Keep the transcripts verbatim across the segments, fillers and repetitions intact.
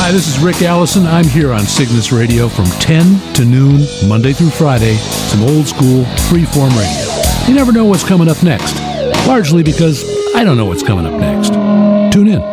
Hi, this is Rick Allison. I'm here on Cygnus Radio from ten to noon, Monday through Friday. Some old school, freeform radio. You never know what's coming up next, largely because I don't know what's coming up next. Tune in.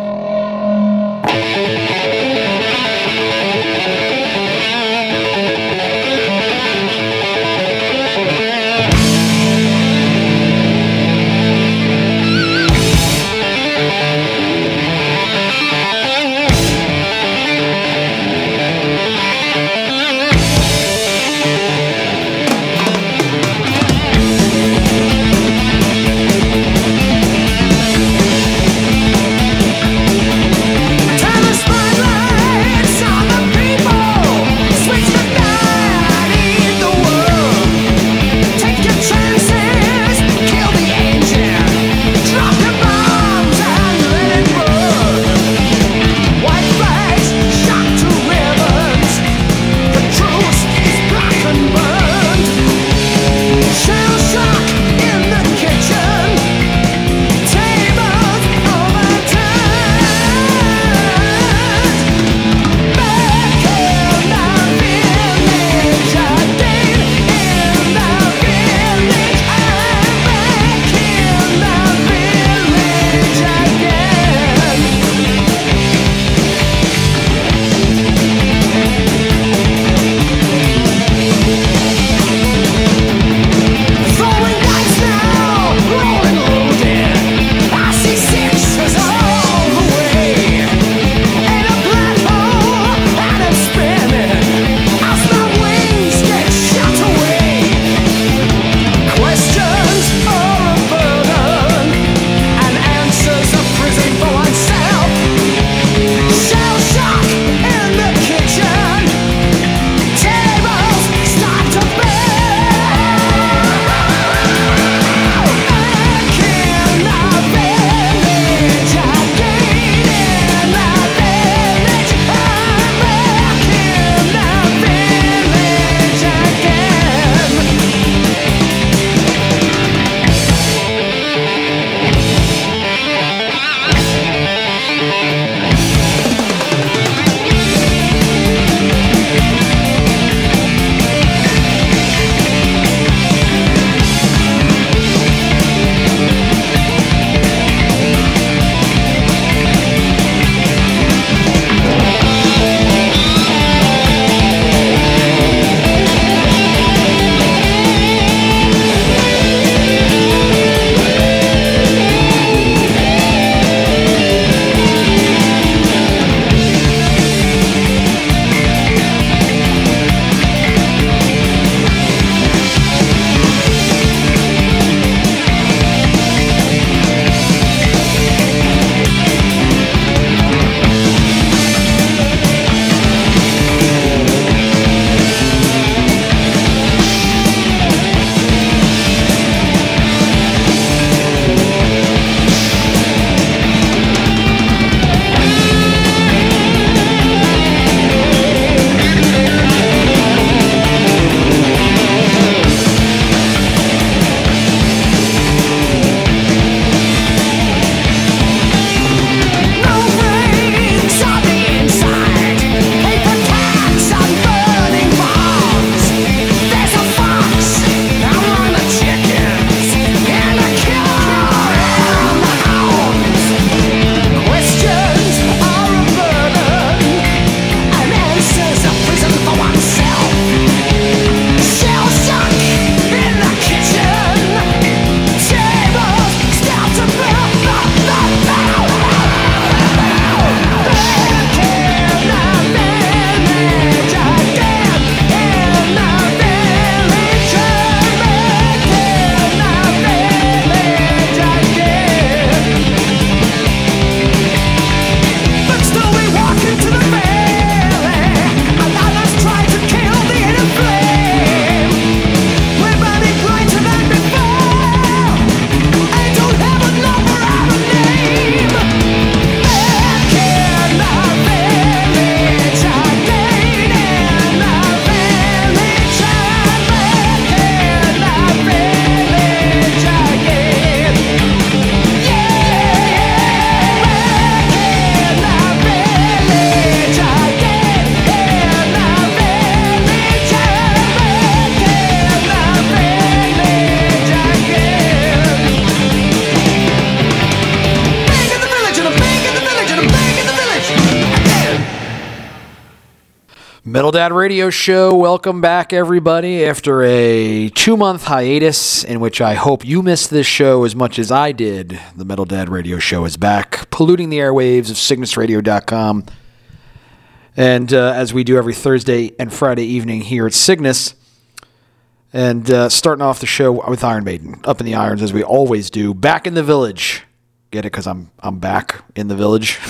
Metal Dad Radio Show. Welcome back, everybody, after a two-month hiatus in which I hope you missed this show as much as I did. The Metal Dad Radio Show is back, polluting the airwaves of Cygnus Radio dot com. And uh, as we do every Thursday and Friday evening here at Cygnus, and uh, starting off the show with Iron Maiden, up in the irons as we always do, back in the village. Get it? Because I'm I'm back in the village.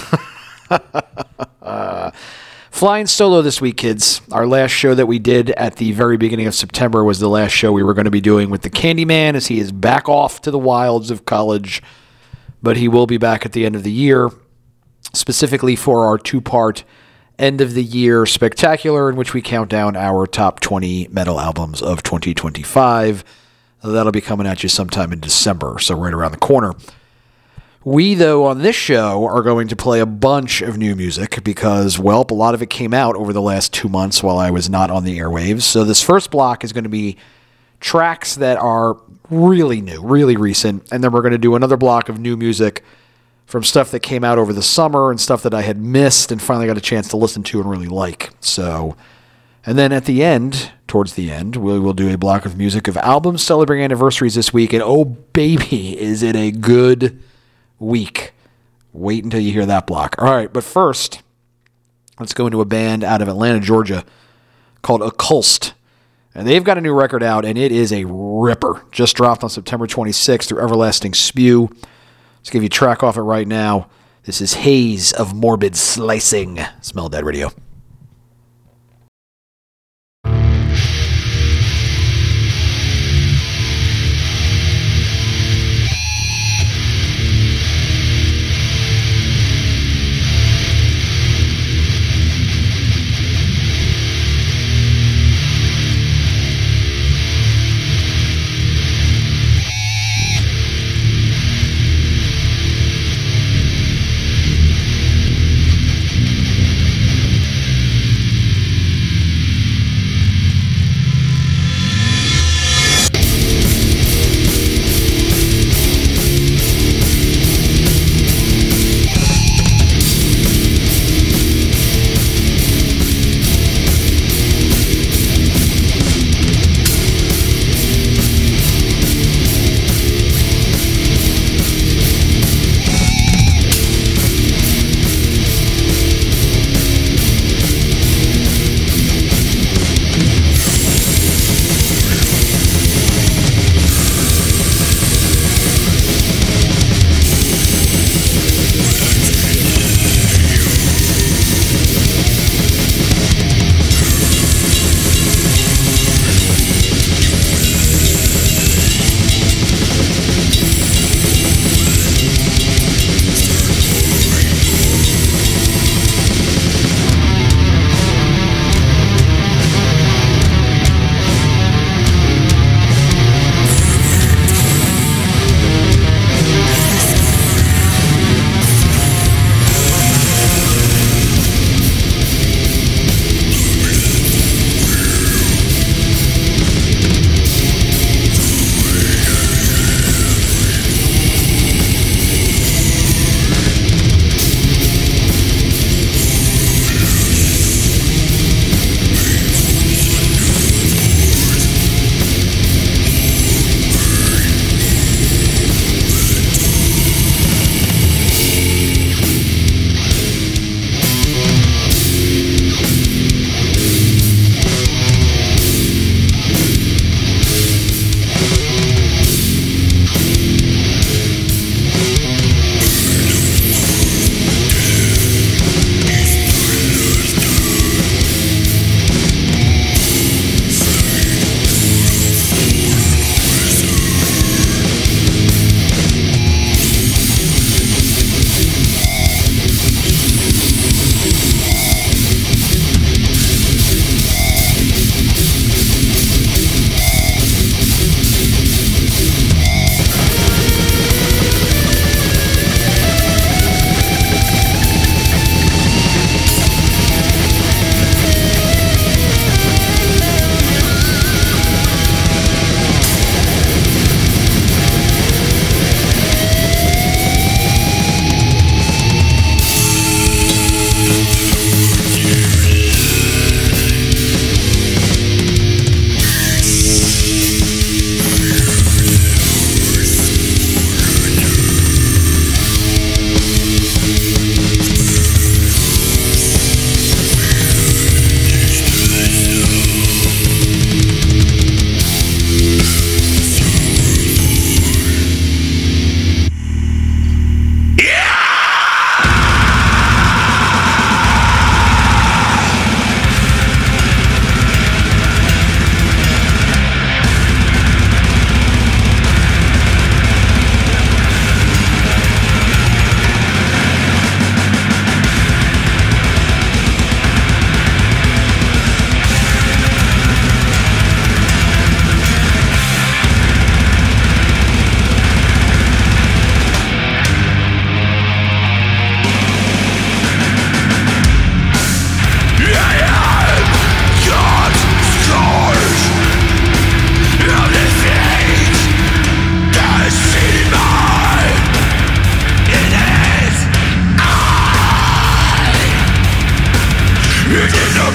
uh, Flying solo this week, kids. Our last show that we did at the very beginning of September was the last show we were going to be doing with the Candyman, as he is back off to the wilds of college. But he will be back at the end of the year, specifically for our two-part end of the year spectacular, in which we count down our top twenty metal albums of twenty twenty-five. That'll be coming at you sometime in December, so right around the corner. We, though, on this show are going to play a bunch of new music because, well, a lot of it came out over the last two months while I was not on the airwaves. So this first block is going to be tracks that are really new, really recent, and then we're going to do another block of new music from stuff that came out over the summer and stuff that I had missed and finally got a chance to listen to and really like. So, and then at the end, towards the end, we will do a block of music of albums celebrating anniversaries this week, and oh baby, is it a good week. Wait until you hear that block. All right, but first, let's go into a band out of Atlanta, Georgia called Occulst. And they've got a new record out, and it is a ripper. Just dropped on September twenty-sixth through Everlasting Spew. Let's give you a track off it right now. This is Haze of Morbid Slicing. Smell Dead Radio.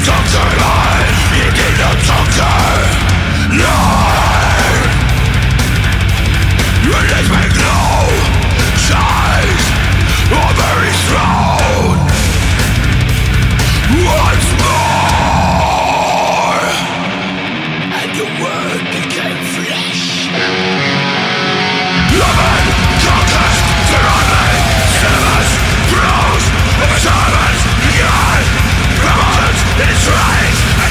It's right.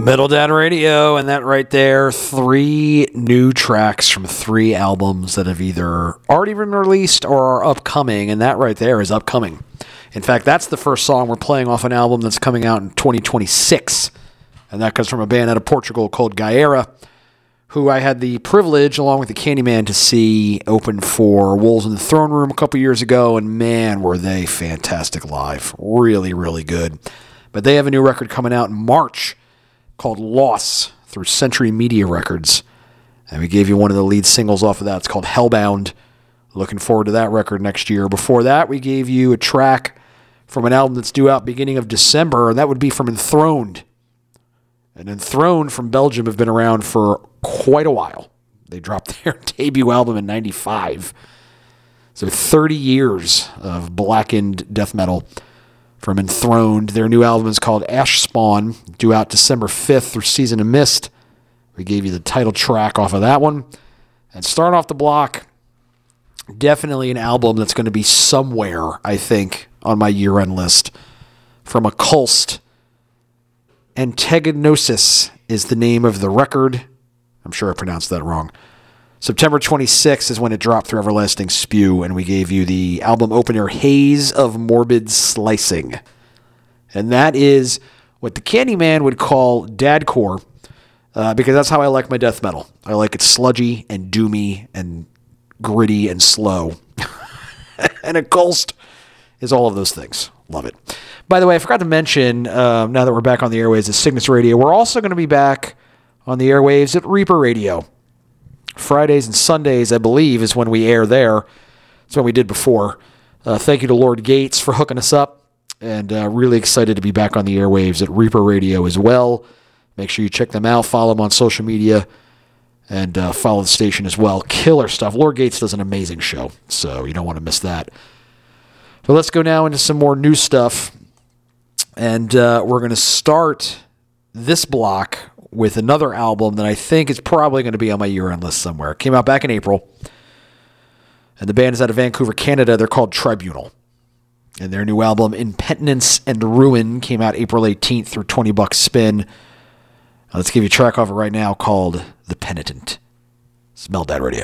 Metal Dad Radio, and that right there, three new tracks from three albums that have either already been released or are upcoming, and that right there is upcoming. In fact, that's the first song we're playing off an album that's coming out in twenty twenty-six, and that comes from a band out of Portugal called Gaera, who I had the privilege, along with the Candyman, to see open for Wolves in the Throne Room a couple years ago, and man, were they fantastic live. Really, really good. But they have a new record coming out in March called Loss through Century Media Records. And we gave you one of the lead singles off of that. It's called Hellbound. Looking forward to that record next year. Before that, we gave you a track from an album that's due out beginning of December, and that would be from Enthroned. And Enthroned from Belgium have been around for quite a while. They dropped their debut album in ninety-five. So thirty years of blackened death metal from Enthroned. Their new album is called Ash Spawn, due out December fifth through Season of Mist. We gave you the title track off of that one. And starting off the block, definitely an album that's going to be somewhere, I think, on my year-end list. From Occult. Antagonosis is the name of the record. I'm sure I pronounced that wrong. September twenty-sixth is when it dropped through Everlasting Spew, and we gave you the album opener, Haze of Morbid Slicing. And that is what the Candyman would call dadcore, uh, because that's how I like my death metal. I like it sludgy and doomy and gritty and slow. And Occult is all of those things. Love it. By the way, I forgot to mention, uh, now that we're back on the airwaves at Cygnus Radio, we're also going to be back on the airwaves at Reaper Radio. Fridays and Sundays, I believe, is when we air there. That's what we did before. Uh, thank you to Lord Gates for hooking us up, and uh, really excited to be back on the airwaves at Reaper Radio as well. Make sure you check them out, follow them on social media, and uh, follow the station as well. Killer stuff. Lord Gates does an amazing show, so you don't want to miss that. So let's go now into some more new stuff, and uh, we're going to start this block with another album that I think is probably going to be on my year-end list somewhere. It came out back in April, and the band is out of Vancouver, Canada. They're called Tribunal, and their new album, Impenitence and Ruin, came out April eighteenth through twenty bucks spin. Now, let's give you a track off it right now called The Penitent. Smell Dad Radio.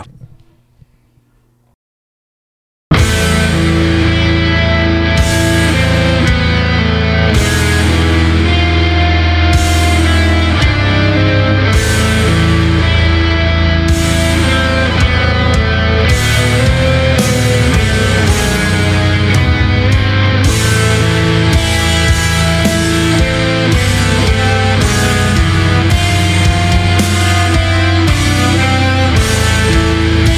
We'll be right back.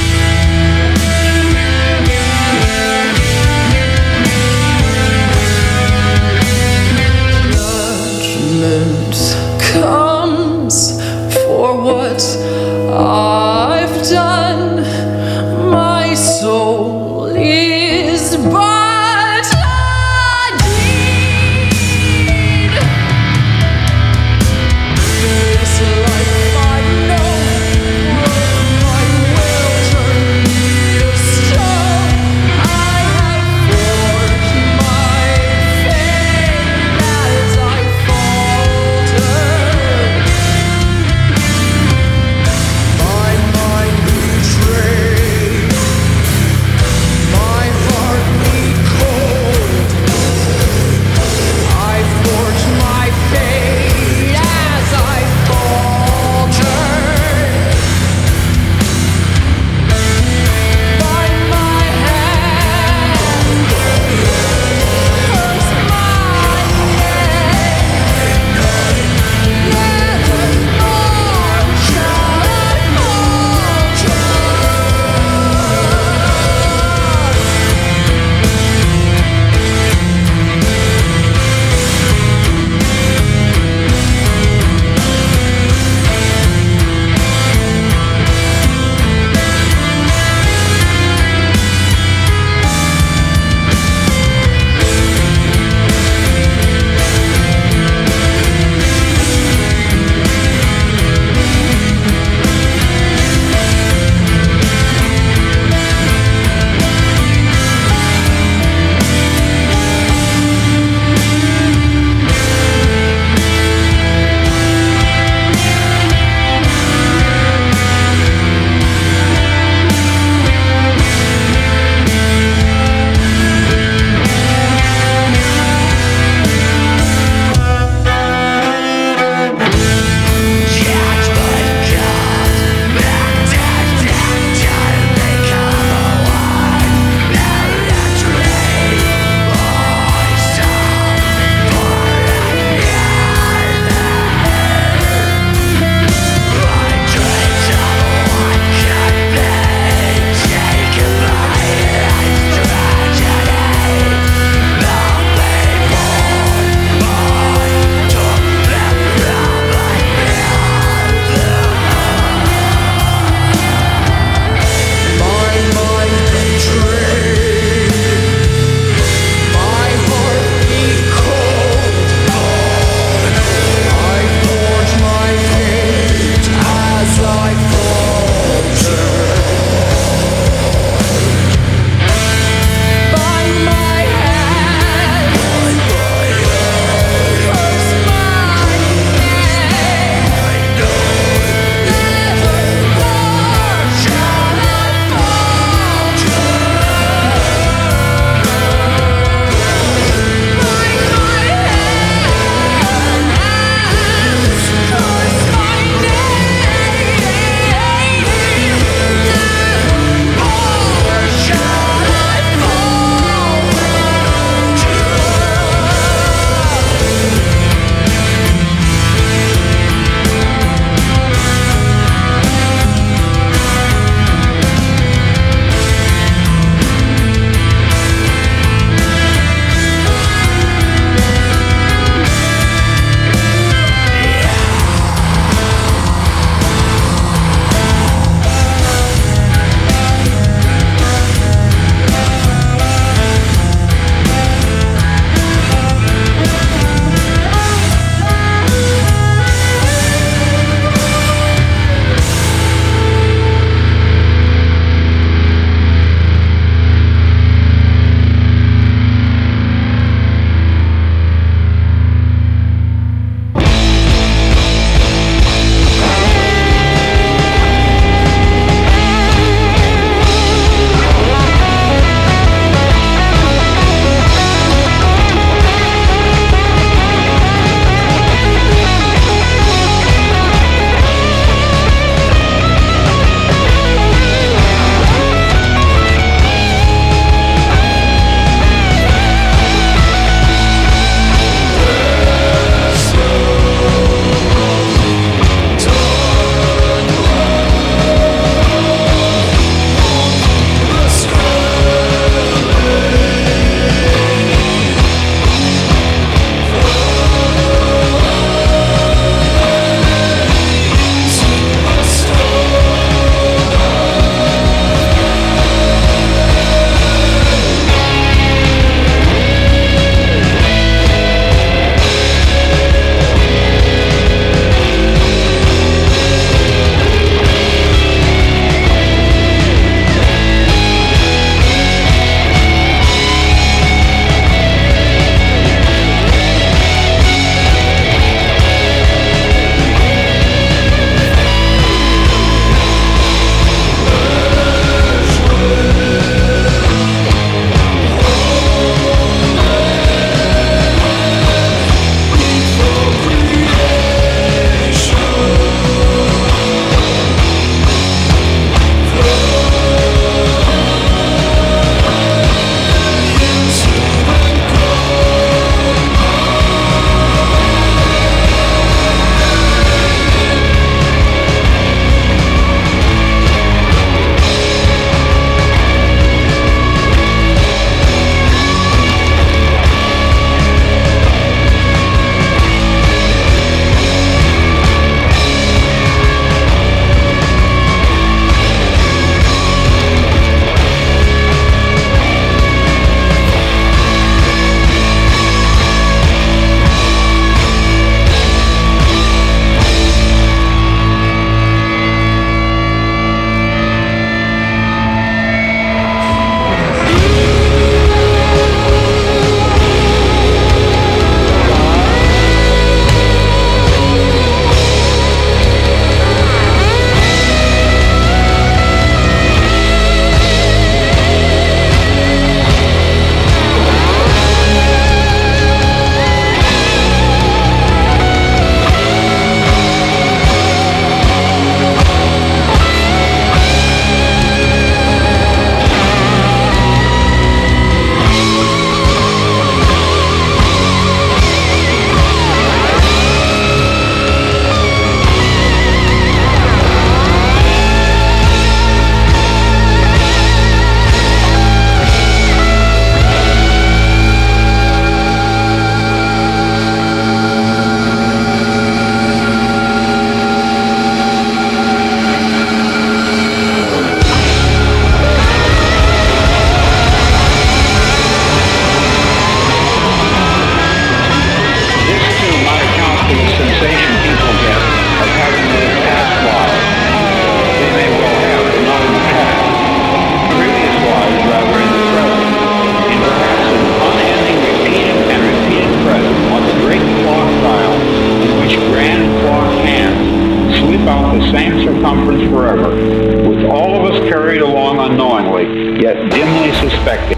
highly suspected.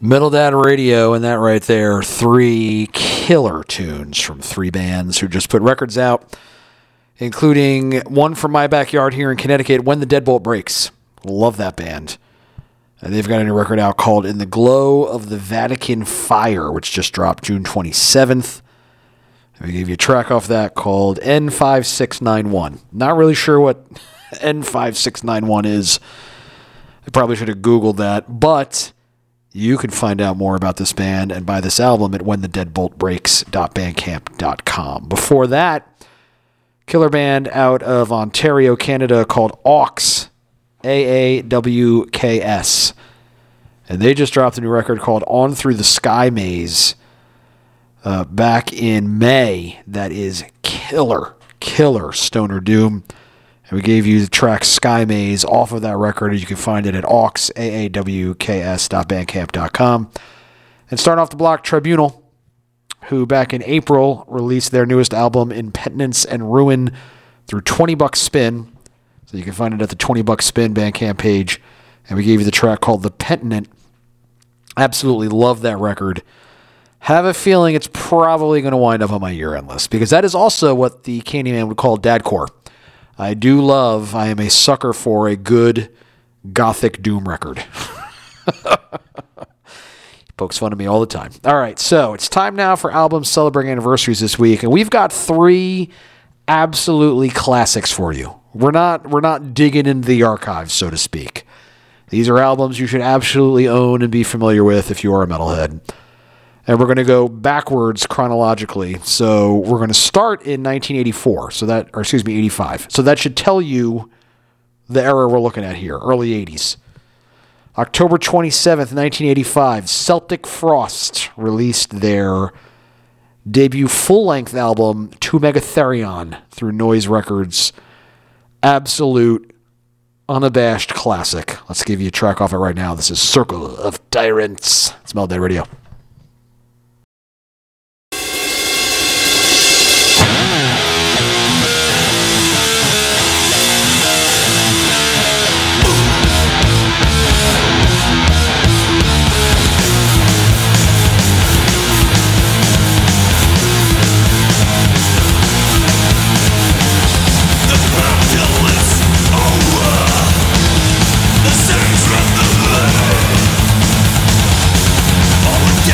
Metal Dad Radio, and that right there, three killer tunes from three bands who just put records out, including one from my backyard here in Connecticut, When the Deadbolt Breaks. Love that band. And they've got a new record out called In the Glow of the Vatican Fire, which just dropped June twenty-seventh. And we gave you a track off that called N five six nine one. Not really sure what N five six nine one is. I probably should have Googled that, but you can find out more about this band and buy this album at when the deadbolt breaks dot bandcamp dot com. Before that, killer band out of Ontario, Canada called Aux. A A W K S. And they just dropped a new record called On Through the Sky Maze uh, back in May. That is killer, killer stoner doom. And we gave you the track Sky Maze off of that record. You can find it at aux, A A W K S dot bandcamp dot com. And starting off the block, Tribunal, who back in April released their newest album, Impenitence and Ruin, through twenty bucks Spin. So you can find it at the twenty bucks Spin Bandcamp page. And we gave you the track called The Penitent. Absolutely love that record. Have a feeling it's probably going to wind up on my year-end list, because that is also what the Candyman would call dadcore. I do love, I am a sucker for a good gothic doom record. Pokes fun of me all the time. All right, so it's time now for albums celebrating anniversaries this week, and we've got three absolutely classics for you. We're not we're not digging into the archives, so to speak. These are albums you should absolutely own and be familiar with if you are a metalhead. And we're going to go backwards chronologically. So we're going to start in nineteen eighty-four, so that, or excuse me, eighty-five. So that should tell you the era we're looking at here, early eighties. October twenty-seventh, nineteen eighty-five, Celtic Frost released their debut full-length album, To Megatherion, through Noise Records. Absolute, unabashed classic. Let's give you a track off it right now. This is Circle of Tyrants. It's Metal Dad Radio. The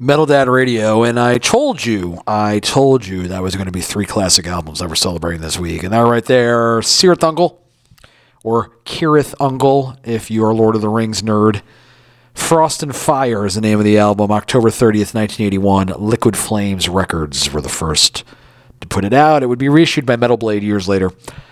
Metal Dad Radio, and I told you, I told you that was going to be three classic albums that we're celebrating this week. And that right there, Cirith Ungol, or Cirith Ungol, if you're a Lord of the Rings nerd. Frost and Fire is the name of the album, October thirtieth, nineteen eighty-one. Liquid Flames Records were the first to put it out. It would be reissued by Metal Blade years later.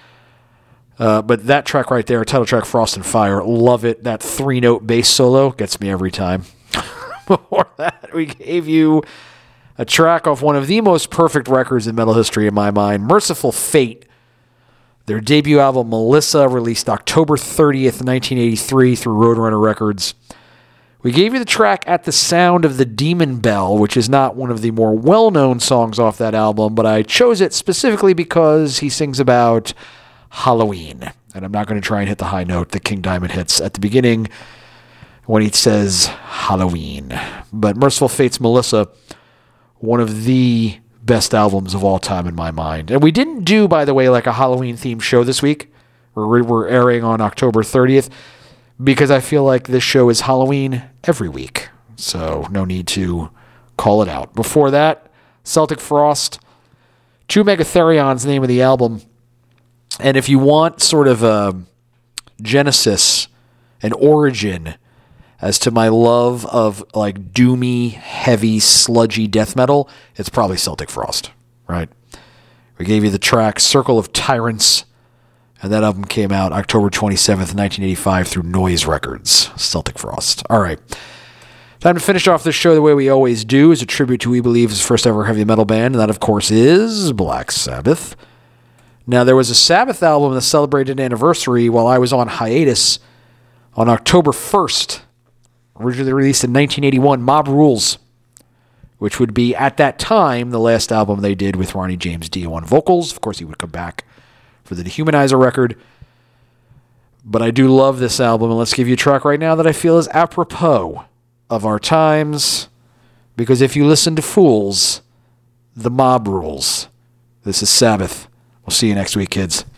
Uh, but that track right there, title track Frost and Fire, love it. That three-note bass solo gets me every time. Before that, we gave you a track off one of the most perfect records in metal history in my mind, Merciful Fate. Their debut album, Melissa, released October thirtieth, nineteen eighty-three through Roadrunner Records. We gave you the track At the Sound of the Demon Bell, which is not one of the more well-known songs off that album, but I chose it specifically because he sings about Halloween. And I'm not going to try and hit the high note that King Diamond hits at the beginning when he says Halloween. But Merciful Fate's Melissa, one of the best albums of all time in my mind. And we didn't do, by the way, like a Halloween-themed show this week. We're, we're airing on October thirtieth because I feel like this show is Halloween every week. So no need to call it out. Before that, Celtic Frost, Two Megatherions, the name of the album. And if you want sort of a genesis, an origin as to my love of like doomy, heavy, sludgy death metal, it's probably Celtic Frost, right? We gave you the track Circle of Tyrants, and that album came out October twenty-seventh, nineteen eighty-five through Noise Records, Celtic Frost. All right. Time to finish off this show the way we always do, as a tribute to We Believe's first ever heavy metal band, and that, of course, is Black Sabbath. Now, there was a Sabbath album that celebrated an anniversary while I was on hiatus on October first. Originally released in nineteen eighty-one, Mob Rules, which would be, at that time, the last album they did with Ronnie James Dio on vocals. Of course, he would come back for the Dehumanizer record. But I do love this album, and let's give you a track right now that I feel is apropos of our times, because if you listen to Fools, the mob rules. This is Sabbath. We'll see you next week, kids.